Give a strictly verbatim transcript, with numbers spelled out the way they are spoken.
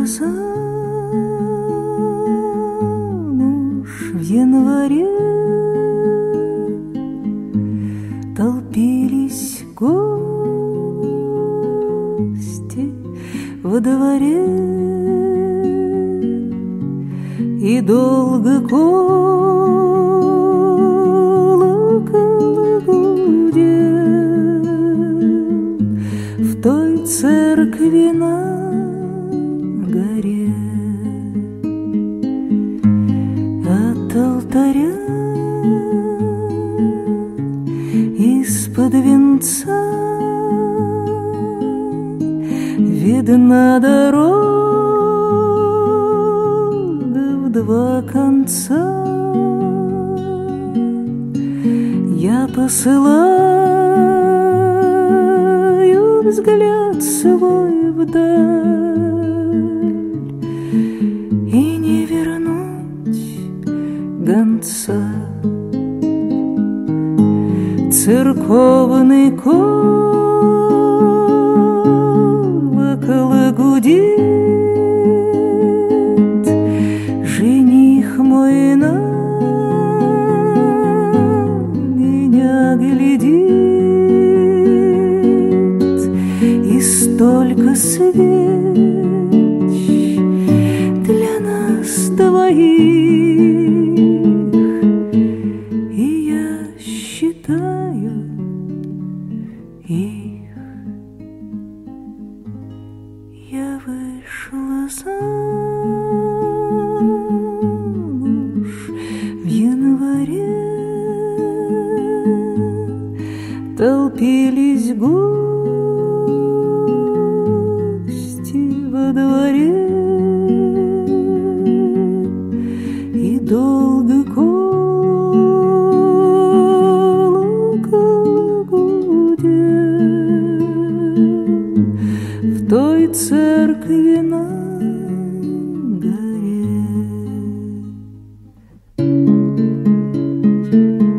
замуж в январе толпились гости во дворе, и долго колокол гудел в той церкви на горе. От алтаря из-под венца видна дорога в два конца. Я посылаю взгляд свой вдаль, и не вернуть гонца. Церковный колокол гудит, жених мой на меня глядит, и столько свеч для нас двоих, и я считаю их. Я вышла замуж в январе, толпились гости во дворе, и долго колокол гудел в той церкви на горе.